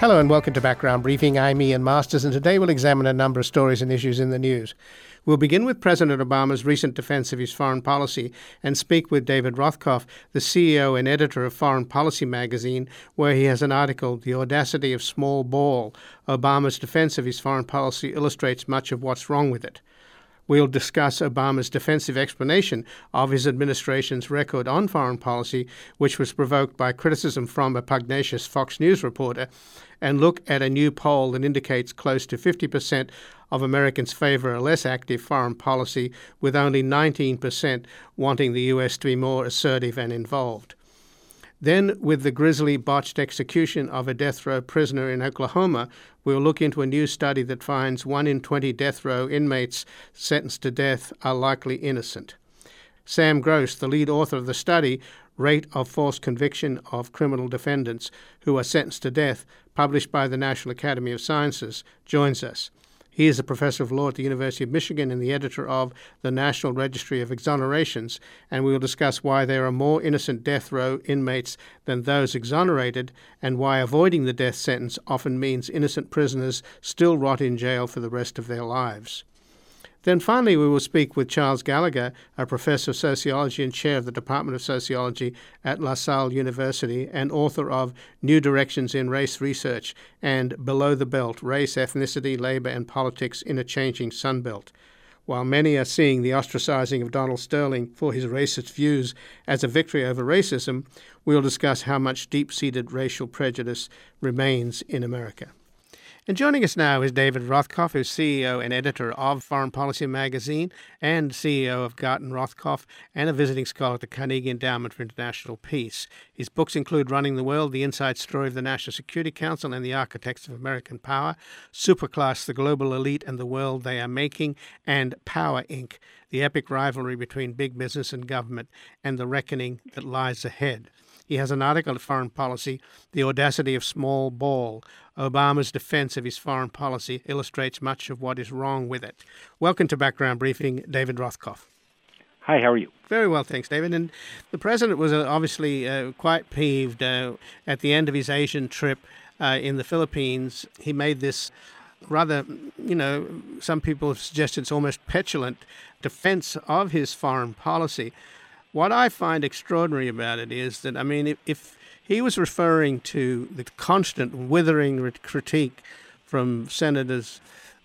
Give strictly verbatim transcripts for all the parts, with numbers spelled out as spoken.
Hello and welcome to Background Briefing. I'm Ian Masters, and today we'll examine a number of stories and issues in the news. We'll begin with President Obama's recent defense of his foreign policy and speak with David Rothkopf, the C E O and editor of Foreign Policy magazine, where he has an article, The Audacity of Small Ball. Obama's defense of his foreign policy illustrates much of what's wrong with it. We'll discuss Obama's defensive explanation of his administration's record on foreign policy, which was provoked by criticism from a pugnacious Fox News reporter, and look at a new poll that indicates close to fifty percent of Americans favor a less active foreign policy, with only nineteen percent wanting the U S to be more assertive and involved. Then, with the grisly botched execution of a death row prisoner in Oklahoma, we'll look into a new study that finds one in twenty death row inmates sentenced to death are likely innocent. Sam Gross, the lead author of the study, Rate of False Conviction of Criminal Defendants Who Are Sentenced to Death, published by the National Academy of Sciences, joins us. He is a professor of law at the University of Michigan and the editor of the National Registry of Exonerations, and we will discuss why there are more innocent death row inmates than those exonerated, and why avoiding the death sentence often means innocent prisoners still rot in jail for the rest of their lives. Then finally, we will speak with Charles Gallagher, a professor of sociology and chair of the Department of Sociology at La Salle University and author of New Directions in Race Research and Below the Belt, Race, Ethnicity, Labor and Politics in a Changing Sunbelt. While many are seeing the ostracizing of Donald Sterling for his racist views as a victory over racism, we will discuss how much deep-seated racial prejudice remains in America. And joining us now is David Rothkopf, who's C E O and editor of Foreign Policy magazine and C E O of Garton Rothkopf and a visiting scholar at the Carnegie Endowment for International Peace. His books include Running the World, The Inside Story of the National Security Council and the Architects of American Power, Superclass, The Global Elite and the World They Are Making, and Power, Incorporated, The Epic Rivalry Between Big Business and Government and the Reckoning That Lies Ahead. He has an article at Foreign Policy, The Audacity of Small Ball. Obama's defense of his foreign policy illustrates much of what is wrong with it. Welcome to Background Briefing, David Rothkopf. Hi, how are you? Very well, thanks, David. And the president was uh, obviously uh, quite peeved uh, at the end of his Asian trip uh, in the Philippines. He made this rather, you know, some people have suggested it's almost petulant defense of his foreign policy. What I find extraordinary about it is that, I mean, if, if he was referring to the constant withering critique from Senators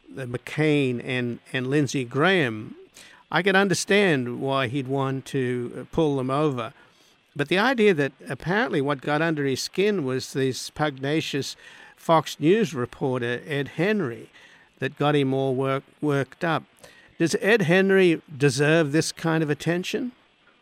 McCain and, and Lindsey Graham, I could understand why he'd want to pull them over. But the idea that apparently what got under his skin was this pugnacious Fox News reporter, Ed Henry, that got him all work, worked up. Does Ed Henry deserve this kind of attention?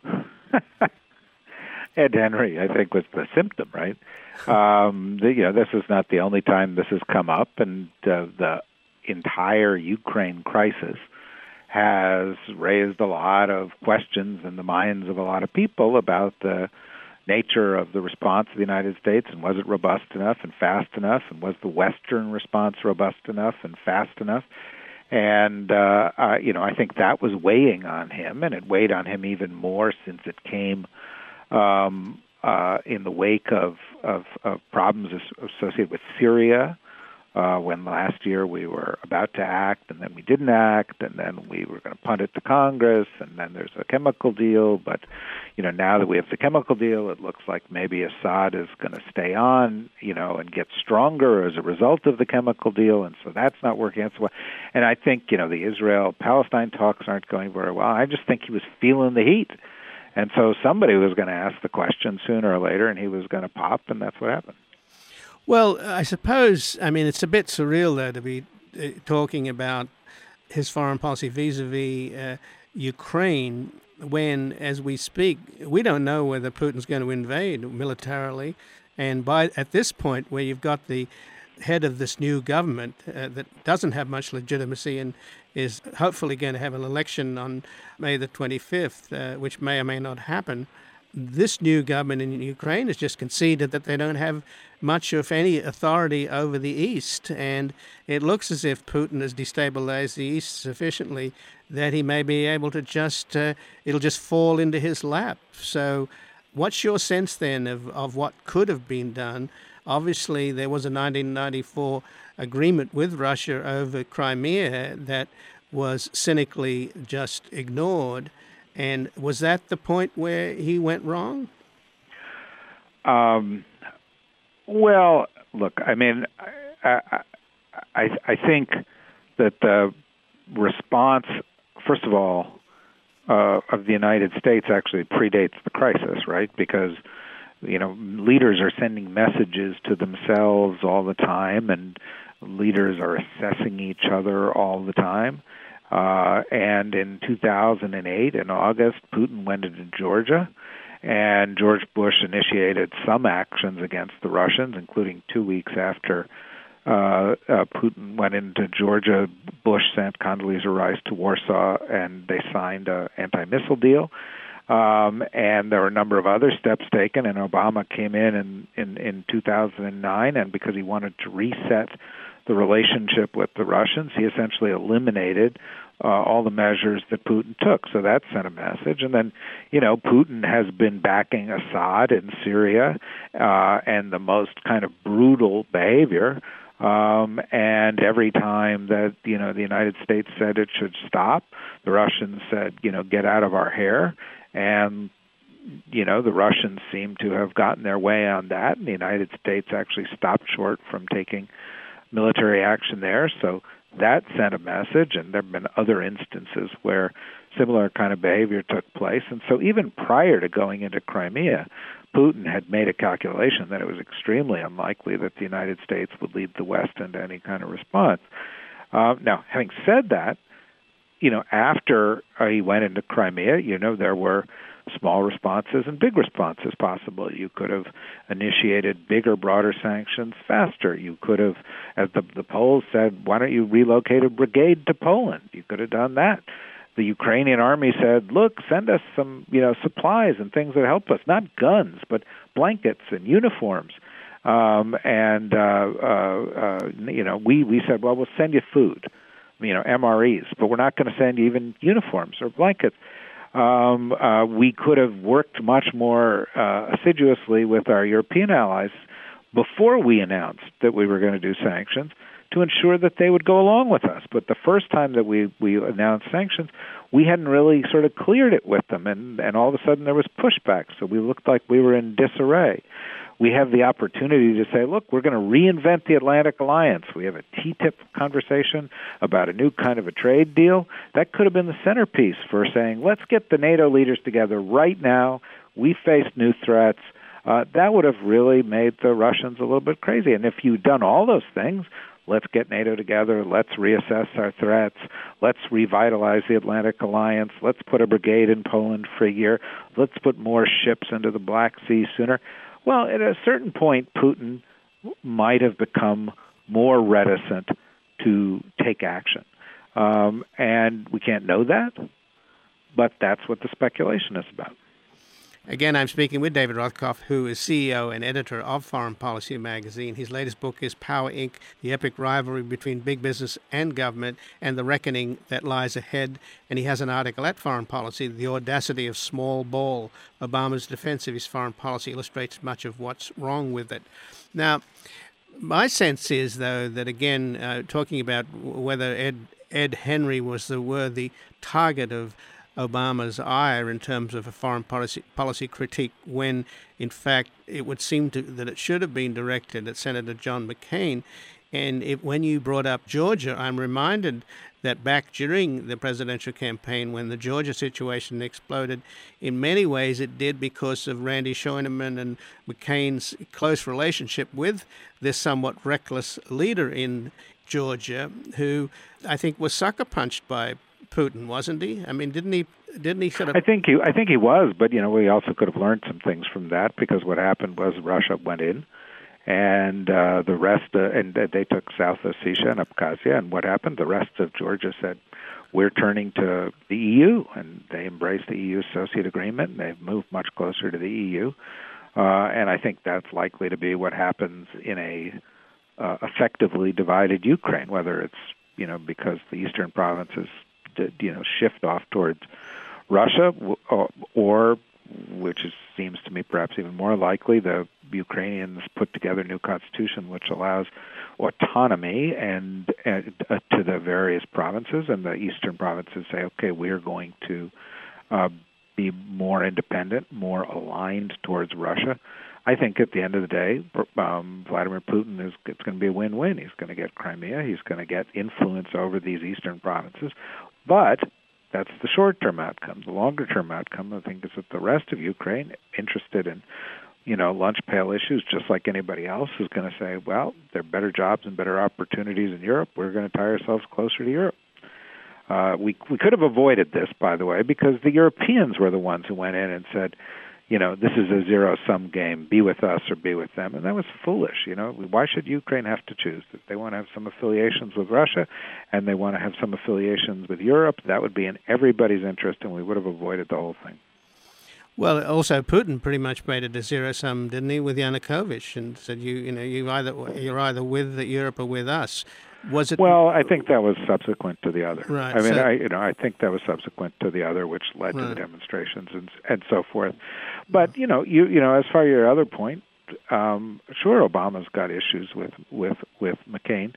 Ed Henry, I think, was the symptom, right? Um, the, you know, this is not the only time this has come up, and uh, the entire Ukraine crisis has raised a lot of questions in the minds of a lot of people about the nature of the response of the United States, and was it robust enough and fast enough, and was the Western response robust enough and fast enough? And, uh, uh, you know, I think that was weighing on him, and it weighed on him even more since it came um, uh, in the wake of, of, of problems associated with Syria, uh, when last year we were about to act, and then we didn't act, and then we were going to punt it to Congress, and then there's a chemical deal. But, you know, now that we have the chemical deal, it looks like maybe Assad is going to stay on, you know, and get stronger as a result of the chemical deal, and so that's not working out so well. And I think, you know, the Israel-Palestine talks aren't going very well. I just think he was feeling the heat. And so somebody was going to ask the question sooner or later, and he was going to pop, and that's what happened. Well, I suppose, I mean, it's a bit surreal, though, to be uh, talking about his foreign policy vis-a-vis uh, Ukraine when, as we speak, we don't know whether Putin's going to invade militarily. And by at this point, where you've got the head of this new government uh, that doesn't have much legitimacy and is hopefully going to have an election on May the twenty-fifth, uh, which may or may not happen, this new government in Ukraine has just conceded that they don't have much, if any, authority over the East. And it looks as if Putin has destabilized the East sufficiently that he may be able to just, uh, it'll just fall into his lap. So what's your sense then of, of what could have been done obviously there was a nineteen ninety-four agreement with Russia over Crimea that was cynically just ignored. And was that the point where he went wrong? Um, well, look, I mean, I, I, I think that the response, first of all, uh, of the United States actually predates the crisis, right? Because, you know, leaders are sending messages to themselves all the time, and leaders are assessing each other all the time. Uh, and in two thousand eight, in August, Putin went into Georgia, and George Bush initiated some actions against the Russians, including two weeks after uh, uh, Putin went into Georgia. Bush sent Condoleezza Rice to Warsaw, and they signed an anti-missile deal. Um, and there were a number of other steps taken, and Obama came in in, in in two thousand nine, and because he wanted to reset the relationship with the Russians, he essentially eliminated uh, all the measures that Putin took. So that sent a message. And then, you know, Putin has been backing Assad in Syria uh, and the most kind of brutal behavior. Um, and every time that, you know, the United States said it should stop, the Russians said, you know, get out of our hair. And, you know, the Russians seem to have gotten their way on that, and the United States actually stopped short from taking military action there. So that sent a message, and there have been other instances where similar kind of behavior took place. And so even prior to going into Crimea, Putin had made a calculation that it was extremely unlikely that the United States would lead the West into any kind of response. Uh, now, having said that, you know, after uh, he went into Crimea, you know, there were small responses and big responses possible. You could have initiated bigger, broader sanctions faster. You could have, as the, the Poles said, why don't you relocate a brigade to Poland? You could have done that. The Ukrainian army said, look, send us some, you know, supplies and things that help us, not guns, but blankets and uniforms. Um, and, uh, uh, uh, you know, we, we said, well, we'll send you food, you know, M R Es, but we're not going to send you even uniforms or blankets. Um, uh, we could have worked much more uh, assiduously with our European allies before we announced that we were going to do sanctions to ensure that they would go along with us. But the first time that we, we announced sanctions, we hadn't really sort of cleared it with them, and, and all of a sudden there was pushback, so we looked like we were in disarray. We have the opportunity to say, look, we're going to reinvent the Atlantic Alliance. We have a T T I P conversation about a new kind of a trade deal. That could have been the centerpiece for saying, let's get the NATO leaders together right now. We face new threats. Uh, that would have really made the Russians a little bit crazy. And if you'd done all those things, let's get NATO together, let's reassess our threats, let's revitalize the Atlantic Alliance, let's put a brigade in Poland for a year, let's put more ships into the Black Sea sooner. Well, at a certain point, Putin might have become more reticent to take action. Um, and we can't know that, but that's what the speculation is about. Again, I'm speaking with David Rothkopf, who is C E O and editor of Foreign Policy magazine. His latest book is Power, Incorporated, The Epic Rivalry Between Big Business and Government and the Reckoning That Lies Ahead. And he has an article at Foreign Policy, The Audacity of Small Ball. Obama's defense of his foreign policy illustrates much of what's wrong with it. Now, my sense is, though, that, again, uh, talking about whether Ed, Ed Henry was the worthy target of Obama's ire in terms of a foreign policy policy critique, when in fact it would seem to that it should have been directed at Senator John McCain. And it, when you brought up Georgia, I'm reminded that back during the presidential campaign, when the Georgia situation exploded, in many ways it did because of Randy Scheunemann and McCain's close relationship with this somewhat reckless leader in Georgia, who I think was sucker punched by Putin, wasn't he? I mean, didn't he? Didn't he sort of? I think he. I think he was, but you know, we also could have learned some things from that, because what happened was Russia went in, and uh, the rest, uh, and they took South Ossetia and Abkhazia, and what happened? The rest of Georgia said, "We're turning to the E U," and they embraced the E U Associate Agreement, and they've moved much closer to the E U. Uh, and I think that's likely to be what happens in a uh, effectively divided Ukraine, whether it's you know because the eastern provinces to, you know, shift off towards Russia, or, or which is, seems to me perhaps even more likely, the Ukrainians put together a new constitution which allows autonomy and, and uh, to the various provinces, and the eastern provinces say, okay, we're going to uh, be more independent, more aligned towards Russia. I think at the end of the day, um, Vladimir Putin is it's going to be a win-win. He's going to get Crimea. He's going to get influence over these eastern provinces. But that's the short-term outcome. The longer-term outcome, I think, is that the rest of Ukraine, interested in, you know, lunch pail issues, just like anybody else, is going to say, well, there are better jobs and better opportunities in Europe. We're going to tie ourselves closer to Europe. Uh, we we could have avoided this, by the way, because the Europeans were the ones who went in and said, you know, this is a zero-sum game. Be with us or be with them. And that was foolish. You know, why should Ukraine have to choose? If they want to have some affiliations with Russia and they want to have some affiliations with Europe, that would be in everybody's interest, and we would have avoided the whole thing. Well, also Putin pretty much made it a zero-sum, didn't he, with Yanukovych, and said, you you know, you either you're either with Europe or with us. Was it? Well, I think that was subsequent to the other. Right. I mean, so, I you know, I think that was subsequent to the other, which led right. to the demonstrations and and so forth. But you know, you you know, as far as your other point, um, sure, Obama's got issues with with with McCain,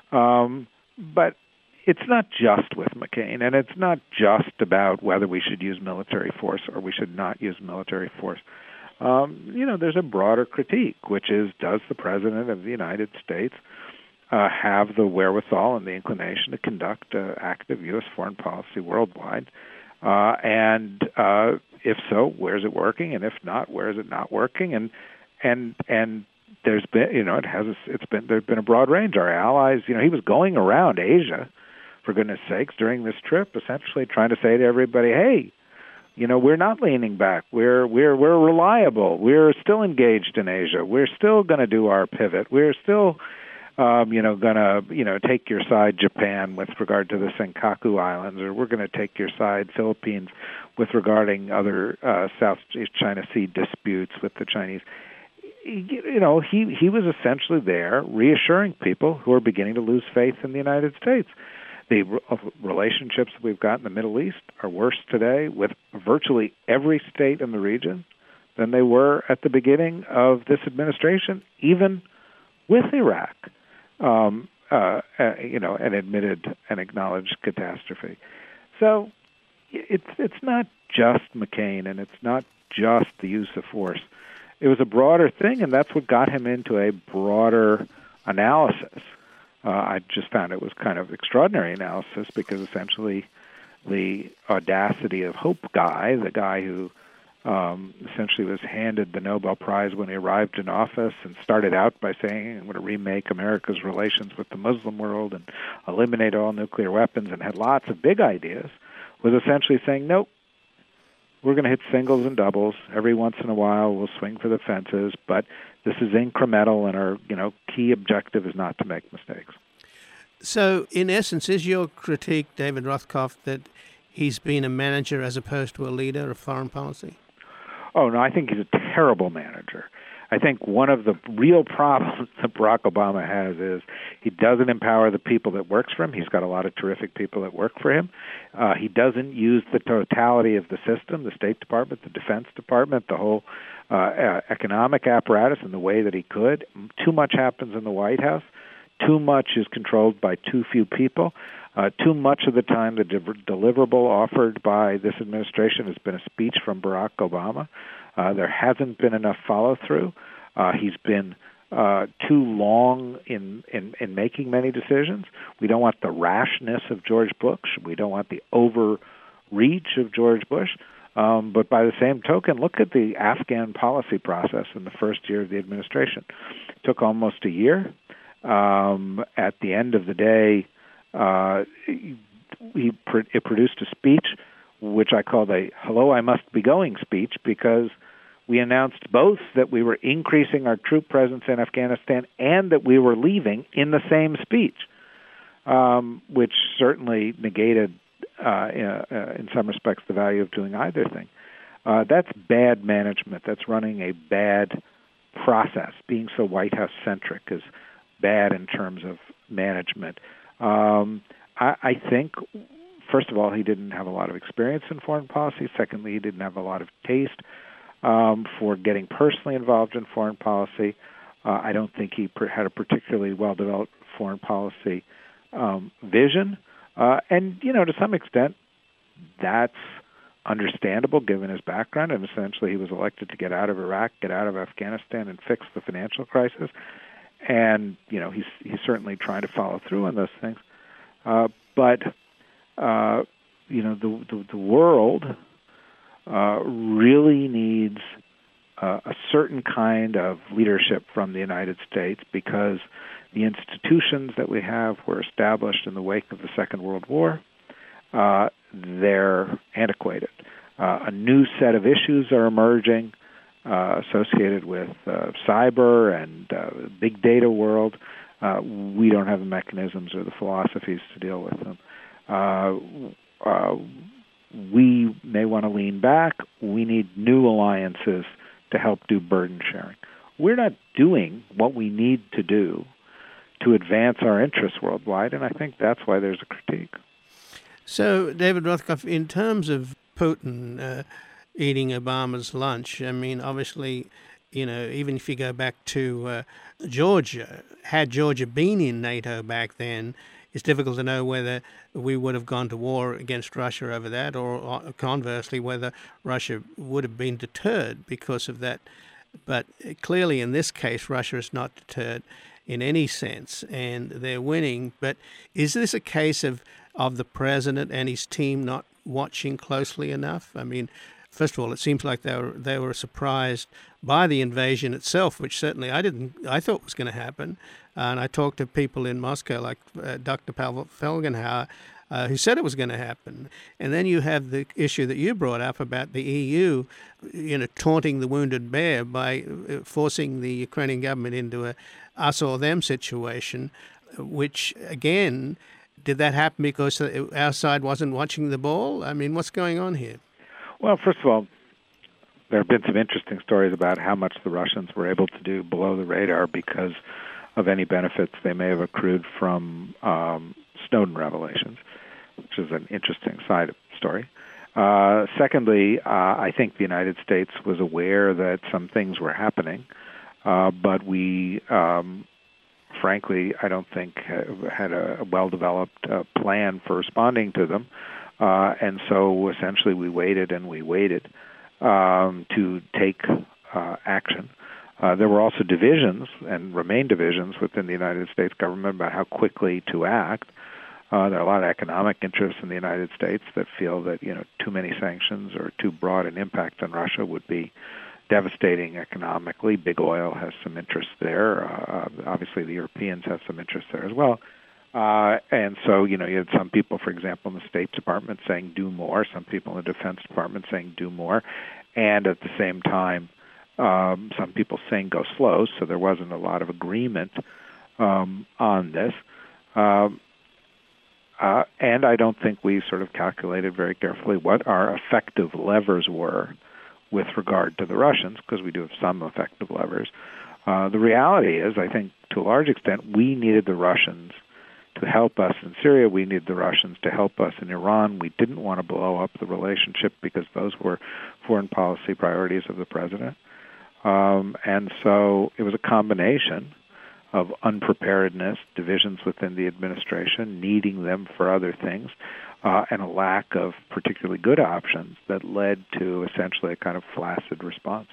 um, but it's not just with McCain, and it's not just about whether we should use military force or we should not use military force. Um, you know, there's a broader critique, which is, does the President of the United States uh, have the wherewithal and the inclination to conduct uh, active U S foreign policy worldwide? Uh, and uh, if so, where is it working? And if not, where is it not working? And and and there's been, you know, it has it's been there's been a broad range. Our allies, you know, he was going around Asia, for goodness sakes, during this trip, essentially trying to say to everybody, hey, you know, we're not leaning back. We're we're we're reliable. We're still engaged in Asia. We're still going to do our pivot. We're still, um, you know, going to, you know, take your side, Japan, with regard to the Senkaku Islands, or we're going to take your side, Philippines, with regarding other uh, South China Sea disputes with the Chinese. You know, he he was essentially there reassuring people who are beginning to lose faith in the United States. The relationships we've got in the Middle East are worse today with virtually every state in the region than they were at the beginning of this administration, even with Iraq, um, uh, uh, you know, an admitted and acknowledged catastrophe. So it's it's not just McCain, and it's not just the use of force. It was a broader thing, and that's what got him into a broader analysis. Uh, I just found it was kind of extraordinary analysis because essentially the audacity of Hope Guy, the guy who um, essentially was handed the Nobel Prize when he arrived in office and started out by saying, I'm going to remake America's relations with the Muslim world and eliminate all nuclear weapons, and had lots of big ideas, was essentially saying, nope, we're going to hit singles and doubles. Every once in a while we'll swing for the fences, but this is incremental, and our, you know, key objective is not to make mistakes. So, in essence, is your critique, David Rothkopf, that he's been a manager as opposed to a leader of foreign policy? Oh, no, I think he's a terrible manager. I think one of the real problems that Barack Obama has is he doesn't empower the people that works for him. He's got a lot of terrific people that work for him. Uh, he doesn't use the totality of the system, the State Department, the Defense Department, the whole uh, uh, economic apparatus in the way that he could. Too much happens in the White House. Too much is controlled by too few people. Uh, too much of the time, the de- deliverable offered by this administration has been a speech from Barack Obama. Uh, there hasn't been enough follow-through. Uh, he's been uh, too long in, in, in making many decisions. We don't want the rashness of George Bush. We don't want the overreach of George Bush. Um, but by the same token, look at the Afghan policy process in the first year of the administration. It took almost a year. Um, at the end of the day, uh, he pr- it produced a speech which I called a hello, I must be going speech, because we announced both that we were increasing our troop presence in Afghanistan and that we were leaving in the same speech, um, which certainly negated, uh, in, uh, in some respects, the value of doing either thing. Uh, that's bad management. That's running a bad process. Being so White House-centric is bad in terms of management. Um, I, I think first of all, he didn't have a lot of experience in foreign policy. Secondly, he didn't have a lot of taste um, for getting personally involved in foreign policy. Uh, I don't think he per- had a particularly well-developed foreign policy um, vision. Uh, and, you know, to some extent, that's understandable given his background. And essentially, he was elected to get out of Iraq, get out of Afghanistan, and fix the financial crisis. And, you know, he's, he's certainly trying to follow through on those things. Uh, but, uh, you know, the, the, the world uh, really needs uh, a certain kind of leadership from the United States, because the institutions that we have were established in the wake of the Second World War. Uh, they're antiquated. Uh, a new set of issues are emerging uh, associated with uh, cyber and uh, big data world. Uh, we don't have the mechanisms or the philosophies to deal with them. Uh, uh, we may want to lean back. We need new alliances to help do burden sharing. We're not doing what we need to do to advance our interests worldwide, and I think that's why there's a critique. So, David Rothkopf, in terms of Putin uh, eating Obama's lunch, I mean, obviously, you know, even if you go back to uh, Georgia, had Georgia been in NATO back then, it's difficult to know whether we would have gone to war against Russia over that, or conversely, whether Russia would have been deterred because of that. But clearly, in this case, Russia is not deterred in any sense, and they're winning. But is this a case of, of the president and his team not watching closely enough? I mean, first of all, it seems like they were they were surprised by the invasion itself, which certainly I didn't. I thought was going to happen, uh, and I talked to people in Moscow, like uh, Doctor Pavel Felgenhauer, uh, who said it was going to happen. And then you have the issue that you brought up about the E U, you know, taunting the wounded bear by forcing the Ukrainian government into a us or them situation, which again, did that happen because our side wasn't watching the ball? I mean, what's going on here? Well, first of all, there have been some interesting stories about how much the Russians were able to do below the radar because of any benefits they may have accrued from um, Snowden revelations, which is an interesting side story. Uh, secondly, uh, I think the United States was aware that some things were happening, uh, but we, um, frankly, I don't think had a well-developed uh, plan for responding to them. Uh, and so essentially we waited and we waited um, to take uh, action. Uh, there were also divisions and remain divisions within the United States government about how quickly to act. Uh, there are a lot of economic interests in the United States that feel that, you know, too many sanctions or too broad an impact on Russia would be devastating economically. Big oil has some interest there. Uh, obviously, the Europeans have some interest there as well. Uh, and so, you know, you had some people, for example, in the State Department saying do more, some people in the Defense Department saying do more, and at the same time, um, some people saying go slow, so there wasn't a lot of agreement um, on this. Um, uh, and I don't think we sort of calculated very carefully what our effective levers were with regard to the Russians, because we do have some effective levers. Uh, the reality is, I think, to a large extent, we needed the Russians to help us in Syria. We needed the Russians to help us in Iran. We didn't want to blow up the relationship because those were foreign policy priorities of the president. Um, and so it was a combination of unpreparedness, divisions within the administration, needing them for other things, uh, and a lack of particularly good options that led to essentially a kind of flaccid response.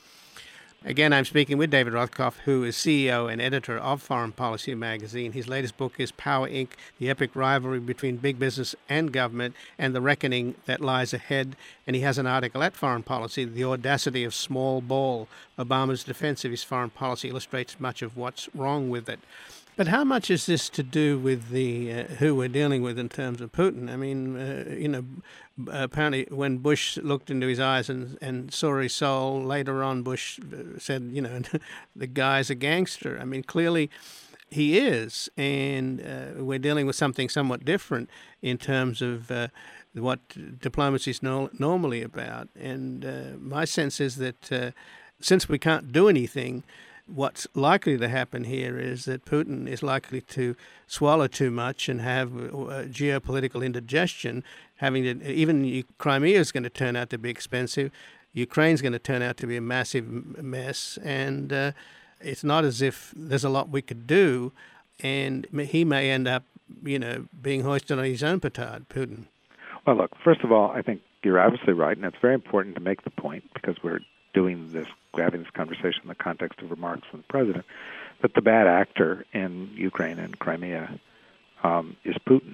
Again, I'm speaking with David Rothkopf, who is C E O and editor of Foreign Policy Magazine. His latest book is Power, Incorporated, The Epic Rivalry Between Big Business and Government and the Reckoning That Lies Ahead. And he has an article at Foreign Policy, The Audacity of Small Ball. Obama's defense of his foreign policy illustrates much of what's wrong with it. But how much is this to do with the uh, who we're dealing with in terms of Putin? I mean, uh, you know, apparently when Bush looked into his eyes and, and saw his soul, later on Bush said, you know, the guy's a gangster. I mean, clearly he is, and uh, we're dealing with something somewhat different in terms of uh, what diplomacy is no- normally about. And uh, my sense is that uh, since we can't do anything, what's likely to happen here is that Putin is likely to swallow too much and have uh, geopolitical indigestion, having to, even Crimea is going to turn out to be expensive. Ukraine's going to turn out to be a massive mess. And uh, it's not as if there's a lot we could do. And he may end up, you know, being hoisted on his own petard, Putin. Well, look, first of all, I think you're absolutely right. And it's very important to make the point, because we're doing this, having this conversation in the context of remarks from the president, that the bad actor in Ukraine and Crimea um, is Putin.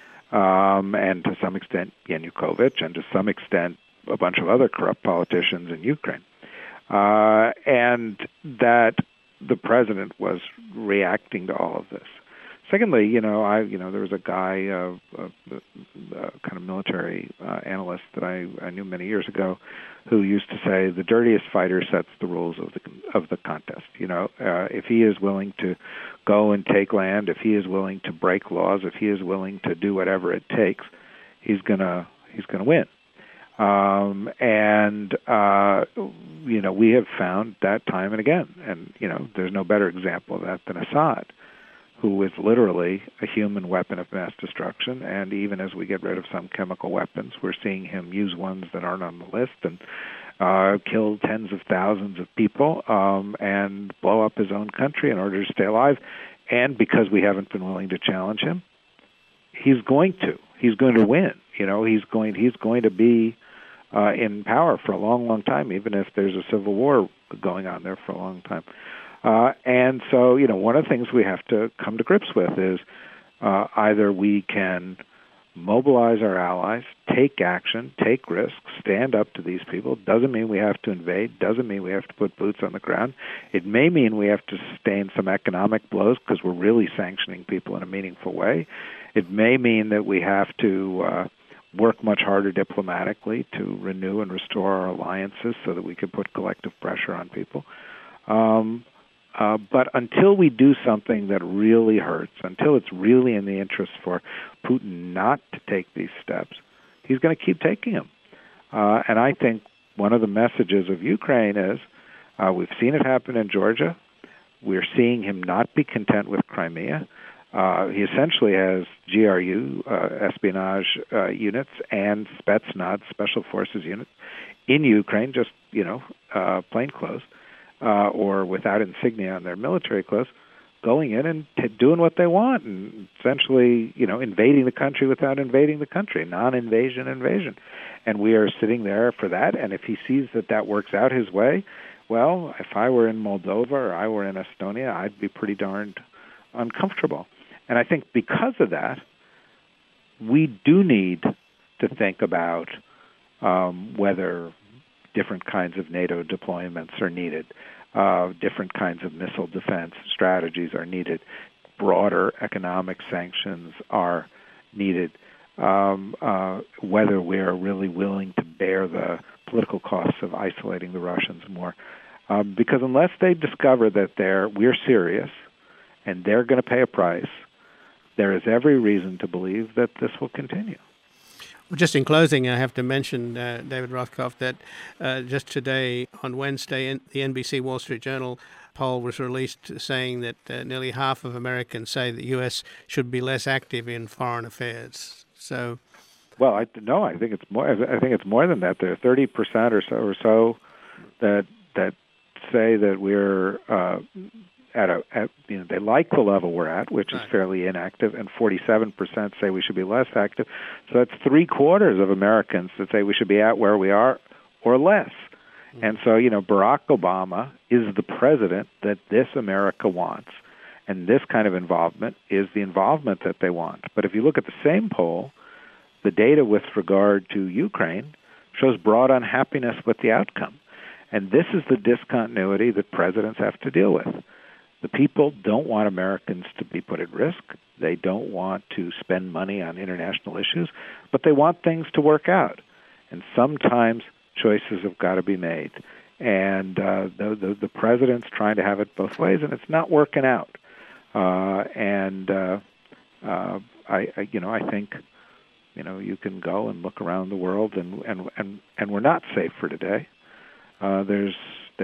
Um, and to some extent, Yanukovych, and to some extent, a bunch of other corrupt politicians in Ukraine. Uh, and that the president was reacting to all of this. Secondly, you know, I, you know, there was a guy, uh, a, a kind of military uh, analyst that I, I knew many years ago, who used to say the dirtiest fighter sets the rules of the of the contest. You know, uh, if he is willing to go and take land, if he is willing to break laws, if he is willing to do whatever it takes, he's gonna he's gonna win. Um, and uh, you know, we have found that time and again, and you know, there's no better example of that than Assad, who is literally a human weapon of mass destruction. And even as we get rid of some chemical weapons, we're seeing him use ones that aren't on the list and uh, kill tens of thousands of people um, and blow up his own country in order to stay alive. And because we haven't been willing to challenge him, he's going to. He's going to win. You know, he's going. He's going to be uh, in power for a long, long time, even if there's a civil war going on there for a long time. Uh, and so, you know, one of the things we have to come to grips with is uh, either we can mobilize our allies, take action, take risks, stand up to these people. Doesn't mean we have to invade. Doesn't mean we have to put boots on the ground. It may mean we have to sustain some economic blows because we're really sanctioning people in a meaningful way. It may mean that we have to uh, work much harder diplomatically to renew and restore our alliances so that we can put collective pressure on people. Um, Uh, but until we do something that really hurts, until it's really in the interest for Putin not to take these steps, he's going to keep taking them. Uh, and I think one of the messages of Ukraine is uh, we've seen it happen in Georgia. We're seeing him not be content with Crimea. Uh, he essentially has G R U, uh, espionage uh, units, and Spetsnaz, special forces units, in Ukraine, just, you know, uh, plainclothes. Uh, or without insignia on their military clothes, going in and t- doing what they want, and essentially, you know, invading the country without invading the country, non-invasion invasion. And we are sitting there for that. And if he sees that that works out his way, well, if I were in Moldova or I were in Estonia, I'd be pretty darned uncomfortable. And I think because of that, we do need to think about um, whether different kinds of NATO deployments are needed. Uh, different kinds of missile defense strategies are needed. Broader economic sanctions are needed. Um, uh, whether we are really willing to bear the political costs of isolating the Russians more. Um, because unless they discover that they're we're serious and they're going to pay a price, there is every reason to believe that this will continue. Well, just in closing, I have to mention, uh, David Rothkopf, that uh, just today, on Wednesday, the N B C Wall Street Journal poll was released saying that uh, nearly half of Americans say the U S should be less active in foreign affairs. So, well, I no, I think it's more. I think it's more than that. There are thirty percent or so or so that that say that we're uh, at a, at, you know, they like the level we're at, which is fairly inactive, and forty-seven percent say we should be less active. So that's three quarters of Americans that say we should be at where we are or less. Mm-hmm. And so, you know, Barack Obama is the president that this America wants, and this kind of involvement is the involvement that they want. But if you look at the same poll, the data with regard to Ukraine shows broad unhappiness with the outcome. And this is the discontinuity that presidents have to deal with. The people don't want Americans to be put at risk. They don't want to spend money on international issues, but they want things to work out. And sometimes choices have got to be made. And uh, the, the, the president's trying to have it both ways, and it's not working out. Uh, and uh, uh, I, I, you know, I think, you know, you can go and look around the world, and and and, and we're not safe for today. Uh, there's there's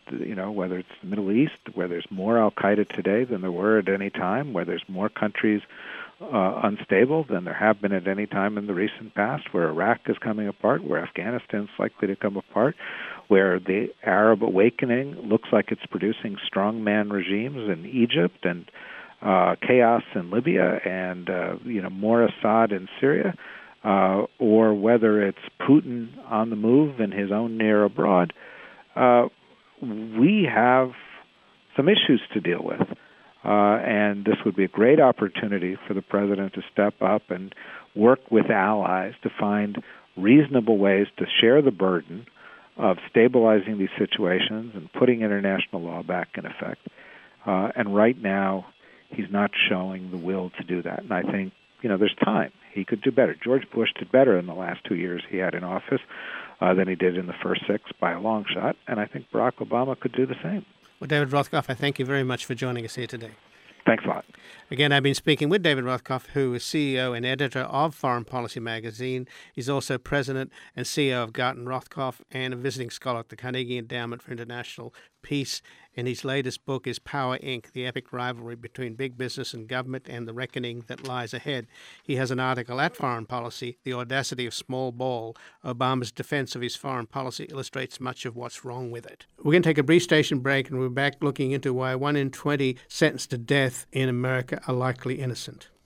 you know, whether it's the Middle East, where there's more al-Qaeda today than there were at any time, where there's more countries uh, unstable than there have been at any time in the recent past, where Iraq is coming apart, where Afghanistan is likely to come apart, where the Arab awakening looks like it's producing strongman regimes in Egypt and uh, chaos in Libya and, uh, you know, more Assad in Syria, uh, or whether it's Putin on the move in his own near abroad, uh, we have some issues to deal with. Uh, and this would be a great opportunity for the president to step up and work with allies to find reasonable ways to share the burden of stabilizing these situations and putting international law back in effect. Uh, and right now, he's not showing the will to do that. And I think, you know, there's time. He could do better. George Bush did better in the last two years he had in office uh, than he did in the first six by a long shot. And I think Barack Obama could do the same. Well, David Rothkopf, I thank you very much for joining us here today. Thanks a lot. Again, I've been speaking with David Rothkopf, who is C E O and editor of Foreign Policy magazine. He's also president and C E O of Garton Rothkopf and a visiting scholar at the Carnegie Endowment for International Peace. And his latest book is Power, Incorporated, The Epic Rivalry Between Big Business and Government and the Reckoning That Lies Ahead. He has an article at Foreign Policy, The Audacity of Small Ball. Obama's defense of his foreign policy illustrates much of what's wrong with it. We're going to take a brief station break, and we're back looking into why one in twenty sentenced to death in America are likely innocent.